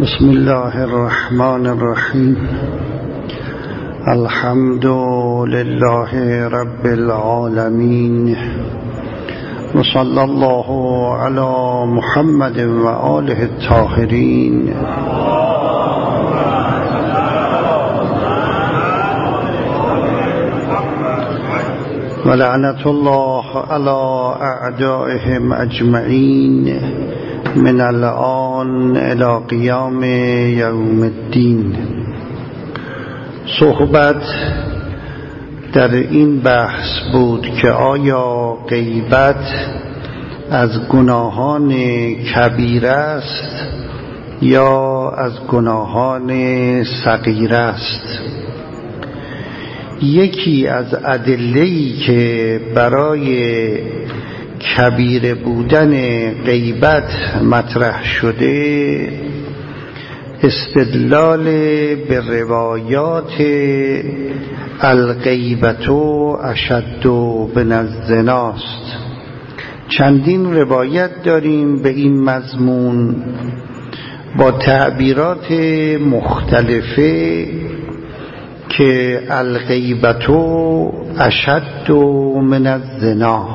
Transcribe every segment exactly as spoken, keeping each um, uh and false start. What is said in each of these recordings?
بسم الله الرحمن الرحیم. الحمد لله رب العالمین و صلی الله علی محمد و آله الطاهرین. و لعنت الله علی اعدائهم اجمعین من الآن الی قیام یوم الدین. صحبت در این بحث بود که آیا غیبت از گناهان کبیره است یا از گناهان صغیره است. یکی از ادله‌ای که برای کبیره بودن غیبت مطرح شده استدلال به روایات الغیبت اشد من الزنا است. چندین روایت داریم به این مضمون با تعبیرات مختلفه که الغیبت اشد من الزنا.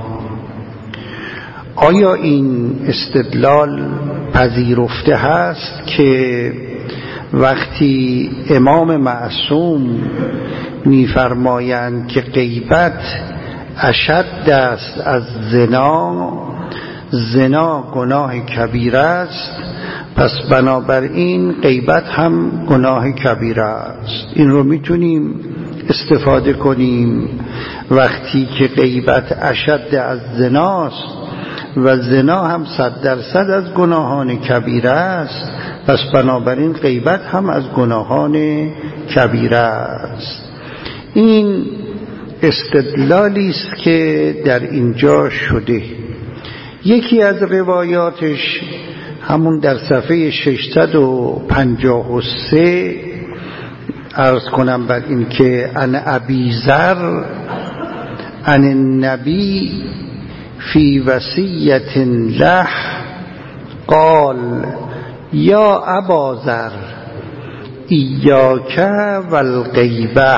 آیا این استدلال پذیرفته هست که وقتی امام معصوم می‌فرمایند که غیبت اشد است از زنا، زنا گناه کبیره است، پس بنابراین غیبت هم گناه کبیره است. این رو میتونیم استفاده کنیم وقتی که غیبت اشد از زناست و زنا هم صد درصد از گناهان کبیره است، پس بنابراین غیبت هم از گناهان کبیره است. این استدلالی است که در اینجا شده. یکی از روایاتش همون در صفحه ششصد و پنجاه و سه عرض کنم بر این که ان ابی ذر ان النبی فی وصیت له قال یا ابا ذر ایاک والغیبه،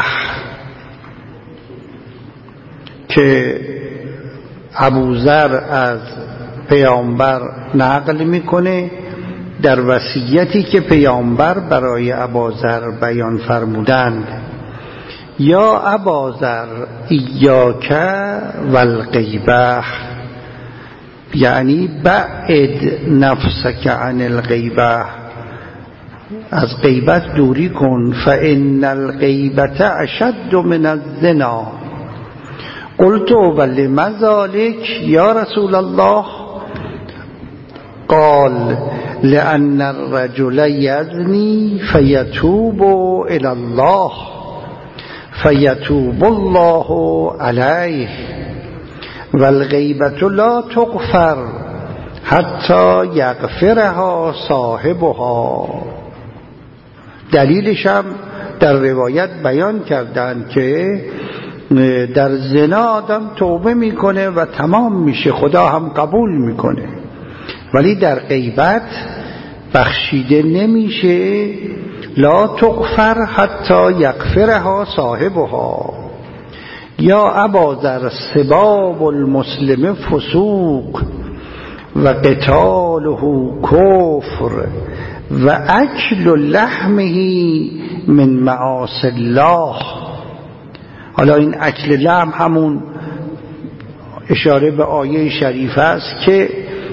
که ابو ذر از پیامبر نقل میکنه در وصیتی که پیامبر برای ابا ذر بیان فرمودند: یا ابا ذر ایاک والغیبه، یعنی بعد نفسک عن الغیبه، از غیبت دوری کن، فان الغیبت اشد من الزنا. قلت ولم ذلک یا رسول الله؟ قال لأن الرجل یزنی فیتوب الی الله فیتوب الله علیه والغیبة لا تغفر حتی یغفرها صاحبها. دلیلش هم در روایت بیان کردند که در زنا آدم توبه میکنه و تمام میشه، خدا هم قبول میکنه، ولی در غیبت بخشیده نمیشه. لا تغفر حتی یغفرها صاحبها. یا ابا ذر سباب المسلم فسوق و قتاله کفر و اکل لحمه من معاصی الله. حالا این اکل لحم همون اشاره به آیه شریف است که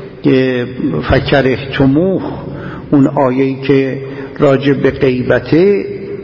فکرهتموه، اون آیه‌ای که راجع به غیبته: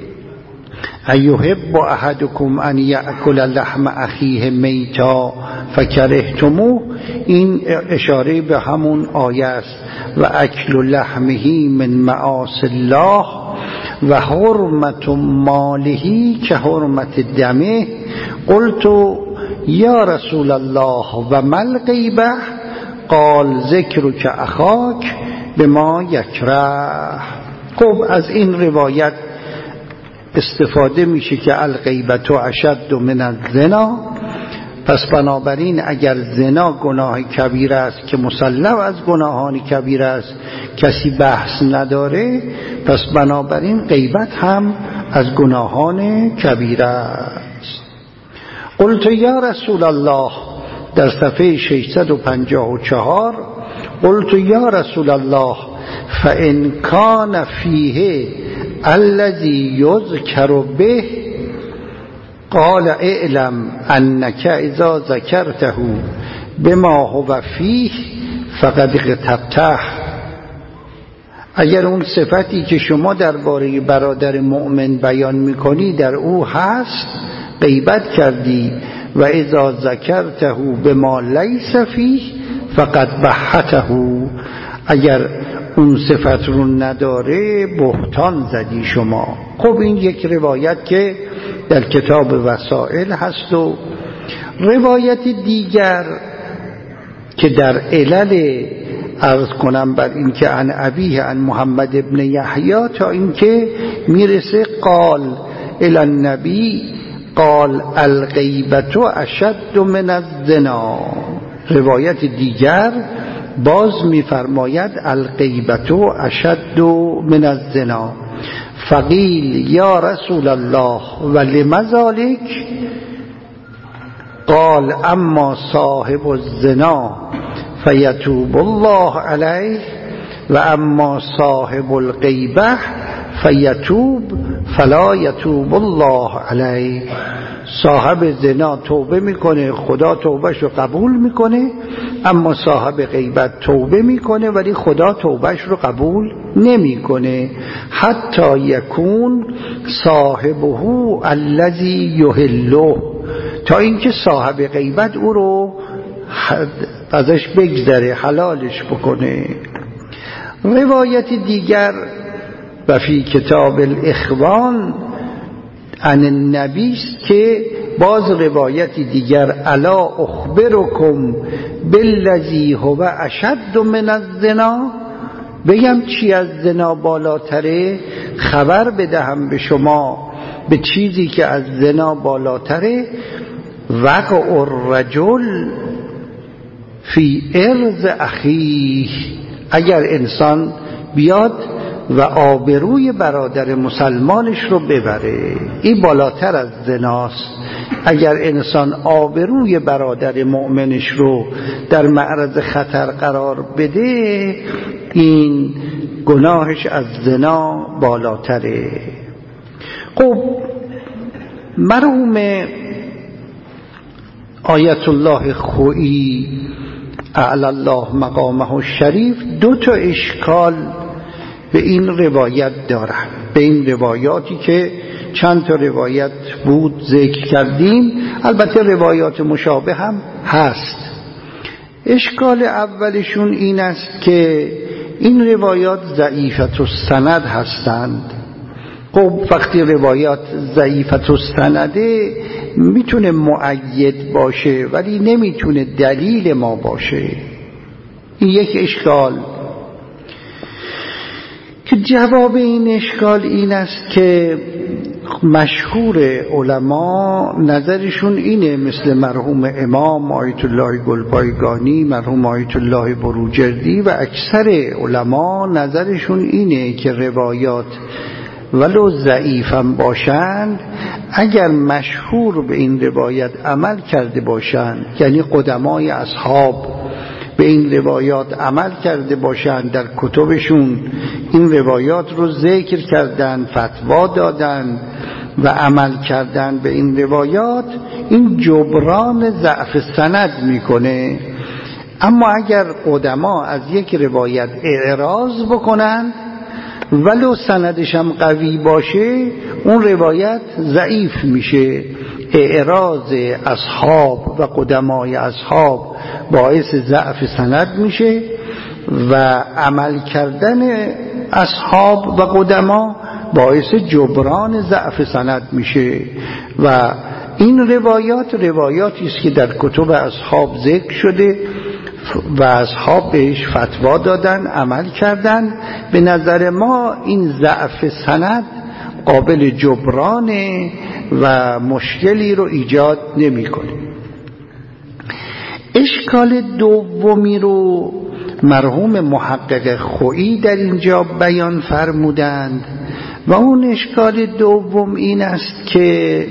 ایحب احدکم ان یأکل لحم اخیه میتا فکرهتموه. این اشاره به همون آیه است: و اکل لحمه من معاصی الله و حرمت ماله که حرمت دمه. قلت یا رسول الله و ما الغیبه؟ قال ذکرک اخاک بما یکره. خب از این روایت استفاده میشه که الغیبت اشد من الزنا پس بنابراین اگر زنا گناه کبیر است که مسلم از گناهان کبیر است کسی بحث نداره، پس بنابراین غیبت هم از گناهان کبیر است. قلت یا رسول الله، در صفحه ششصد و پنجاه و چهار، قلت یا رسول الله فإن كان فيه الذي يذكر به قال اعلم انك اذا ذكرته بما هو فيه فقد اغتبته. اگر اون صفتی که شما درباره برادر مؤمن بیان میکنی در او هست، غیبت کردی. و اذا ذکرته بما لیس فیه فقد بحته، اگر اون صفت رو نداره بهتان زدی شما. خب این یک روایت که در کتاب وسائل هست. و روایت دیگر که در علل عرض کنم بر این که عن ابیه عن محمد ابن یحیی تا اینکه میرسه قال الی النبی قال الغیبت اشد من الزنا. روایت دیگر باز میفرماید الغیبت اشد من الزنا. فقیل یا رسول الله ولم ذلک؟ قال اما صاحب الزنا فیتوب الله علیه و اما صاحب الغیبه فیتوب فلا یتوب الله علیه. صاحب زنا توبه میکنه، خدا توبهش رو قبول میکنه، اما صاحب غیبت توبه میکنه ولی خدا توبهش رو قبول نمیکنه. حتی یکون صاحبه الذی یحله، تا اینکه صاحب غیبت او رو ازش بگذره، حلالش بکنه. روایت دیگر و فی کتاب الاخوان عن النبی است که باز روایتی دیگر الا اخبرکم بالذی هو اشد من الزنا، بگم چی از زنا بالاتره؟ خبر بدهم به شما به چیزی که از زنا بالاتره. وقع الرجل فی ارض اخیه، اگر انسان بیاد و آبروی برادر مسلمانش رو ببره، این بالاتر از زناست. اگر انسان آبروی برادر مؤمنش رو در معرض خطر قرار بده، این گناهش از زنا بالاتره. خب مرحوم آیت الله خویی اعلی الله مقامه الشریف دو تا اشکال به این روایت دارن، به این روایاتی که چند تا روایت بود ذکر کردیم، البته روایات مشابه هم هست. اشکال اولشون این است که این روایات ضعیفة السند هستند. خب وقتی روایات ضعیفة السنده میتونه مؤید باشه ولی نمیتونه دلیل ما باشه. این یک اشکال. که جواب این اشکال این است که مشهور علما نظرشون اینه، مثل مرحوم امام آیت الله گلپایگانی، مرحوم آیت الله بروجردی و اکثر علما نظرشون اینه که روایات ولو ضعیفم باشند، اگر مشهور به این روایت عمل کرده باشند، یعنی قدمای اصحاب به این روایات عمل کرده باشند، در کتبشون این روایات رو ذکر کردن، فتوا دادن و عمل کردن به این روایات، این جبران ضعف سند میکنه. اما اگر قدما از یک روایت اعراض بکنند ولو سندش هم قوی باشه، اون روایت ضعیف میشه. اعراض اصحاب و قدمای اصحاب باعث ضعف سند میشه و عمل کردن اصحاب و قدما باعث جبران ضعف سند میشه. و این روایات روایاتی است که در کتب اصحاب ذکر شده و اصحاب بهش فتوا دادن، عمل کردن. به نظر ما این ضعف سند قابل جبرانه و مشکلی رو ایجاد نمیکنه. اشکال دومی رو مرحوم محقق خویی در اینجا بیان فرمودند و اون اشکال دوم این است که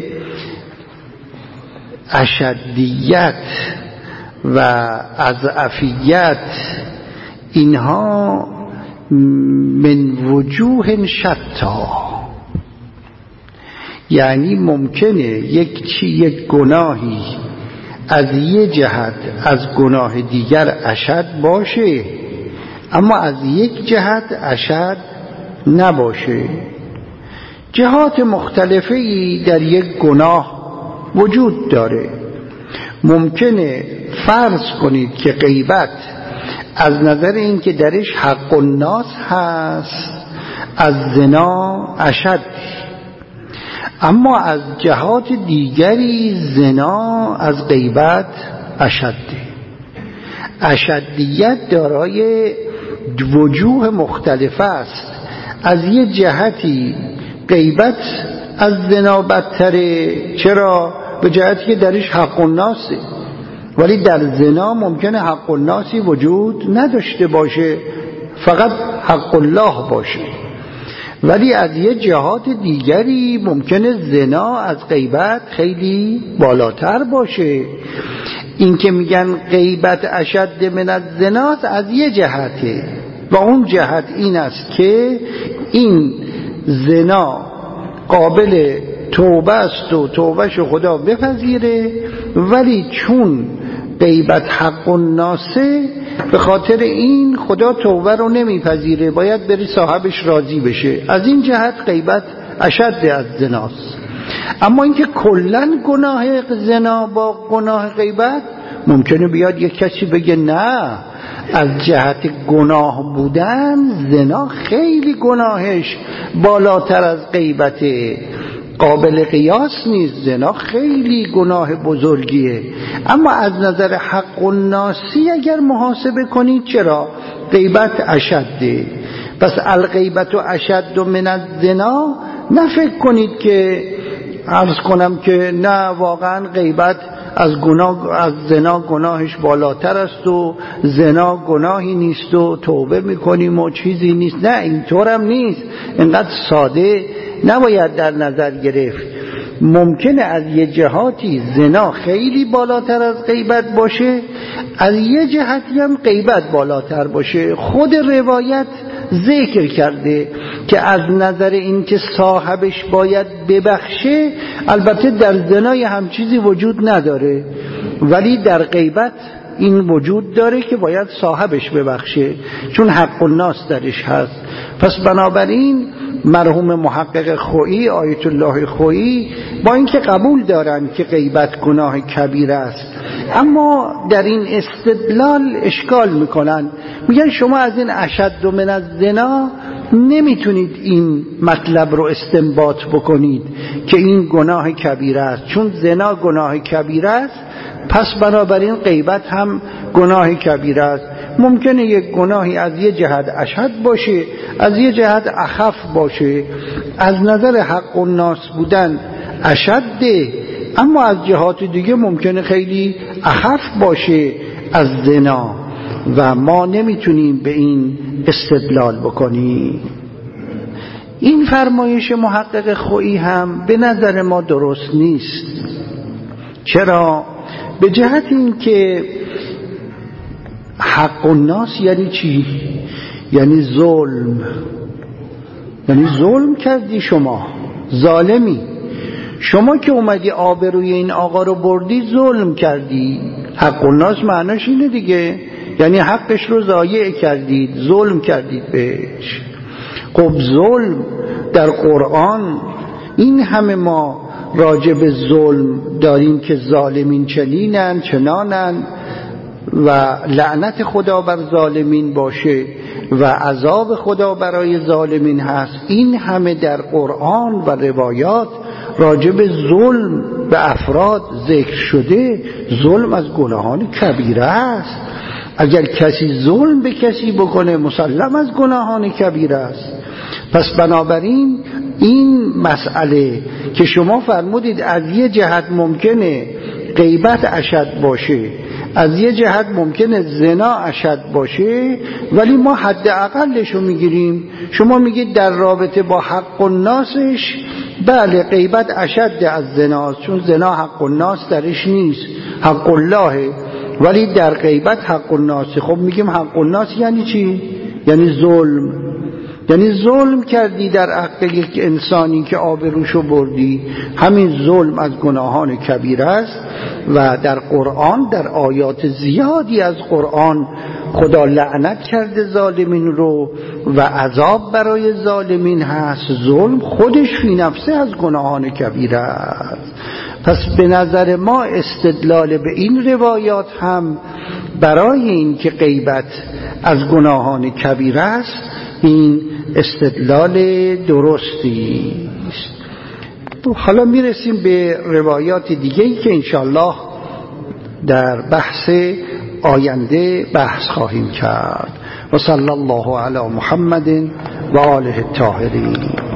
اشدیت و اضعفیت اینها من وجوه شتا، یعنی ممکنه یک چی یک گناهی از یه جهت از گناه دیگر اشد باشه اما از یک جهت اشد نباشه. جهات مختلفی در یک گناه وجود داره. ممکنه فرض کنید که غیبت از نظر این که درش حق الناس هست از زنا اشد، اما از جهات دیگری زنا از غیبت اشده. اشدیت دارای وجوه مختلف است. از یه جهتی غیبت از زنا بدتره، چرا؟ به جهتی که درش حق الناسه، ولی در زنا ممکنه حق الناسی وجود نداشته باشه، فقط حق الله باشه. ولی از یه جهات دیگری ممکنه زنا از غیبت خیلی بالاتر باشه. این که میگن غیبت اشد من الزنا از یه جهته و اون جهت این است که این زنا قابل توبه است و توبهش خدا بپذیره، ولی چون غیبت حق الناسه به خاطر این خدا توبه رو نمیپذیره، باید بری صاحبش راضی بشه. از این جهت غیبت اشد از زناست. اما اینکه کلن گناه زنا با گناه غیبت، ممکنه بیاد یک کسی بگه نه، از جهت گناه بودن زنا خیلی گناهش بالاتر از غیبته، قابل قیاس نیست، زنا خیلی گناه بزرگیه. اما از نظر حق الناسی اگر محاسبه کنید چرا؟ غیبت اشده. پس الغیبت و اشد من الزنا، نه فکر کنید که عرض کنم که نه واقعا غیبت از گناه از زنا گناهش بالاتر است و زنا گناهی نیست و توبه میکنیم و چیزی نیست. نه، اینطورم نیست. اینقدر ساده نباید در نظر گرفت. ممکنه از یه جهاتی زنا خیلی بالاتر از غیبت باشه، از یه جهتی هم غیبت بالاتر باشه. خود روایت ذکر کرده که از نظر این که صاحبش باید ببخشه، البته در زنای هم چیزی وجود نداره، ولی در غیبت این وجود داره که باید صاحبش ببخشه، چون حق الناس درش هست. پس بنابراین مرحوم محقق خویی آیت الله خویی با اینکه قبول دارن که غیبت گناه کبیر است، اما در این استدلال اشکال میکنن. میگن شما از این اشد من الزنا نمیتونید این مطلب رو استنباط بکنید که این گناه کبیر است، چون زنا گناه کبیر است پس بنابراین غیبت هم گناه کبیر است. ممکنه یک گناهی از یه جهت اشد باشه، از یه جهت اخف باشه. از نظر حق الناس بودن اشده، اما از جهات دیگه ممکنه خیلی اخف باشه از زنا و ما نمیتونیم به این استدلال بکنیم. این فرمایش محقق خویی هم به نظر ما درست نیست. چرا؟ به جهت این که حق الناس یعنی چی؟ یعنی ظلم. یعنی ظلم کردی، شما ظالمی. شما که اومدی آبروی این آقا رو بردی ظلم کردی. حق الناس معناش اینه دیگه، یعنی حقش رو ضایع کردید، ظلم کردید بهش. خب ظلم در قرآن این همه ما راجع به ظلم داریم که ظالمین چنینن چنانن و لعنت خدا بر ظالمین باشه و عذاب خدا برای ظالمین هست. این همه در قرآن و روایات راجع به ظلم به افراد ذکر شده. ظلم از گناهان کبیره است. اگر کسی ظلم به کسی بکنه مسلم از گناهان کبیره است. پس بنابراین این مسئله که شما فرمودید از یه جهت ممکنه غیبت اشد باشه، از یه جهت ممکنه زنا اشد باشه ولی ما حد اقلش رو میگیریم. شما میگید در رابطه با حق الناسش بله غیبت اشد از زناست، چون زنا حق الناس درش نیست، حق الله، ولی در غیبت حق الناس. خب میگیم حق الناس یعنی چی؟ یعنی ظلم، یعنی ظلم کردی در حق یک انسانی که آبروشو بردی. همین ظلم از گناهان کبیره است و در قرآن، در آیات زیادی از قرآن خدا لعنت کرده ظالمین رو و عذاب برای ظالمین هست. ظلم خودش فی نفسه از گناهان کبیره است. پس به نظر ما استدلال به این روایات هم برای این که غیبت از گناهان کبیره است این استدلال درستی است. حالا میرسیم به روایات دیگه‌ای که انشاءالله در بحث آینده بحث خواهیم کرد. و صلی الله علی محمد و آله الطاهرین.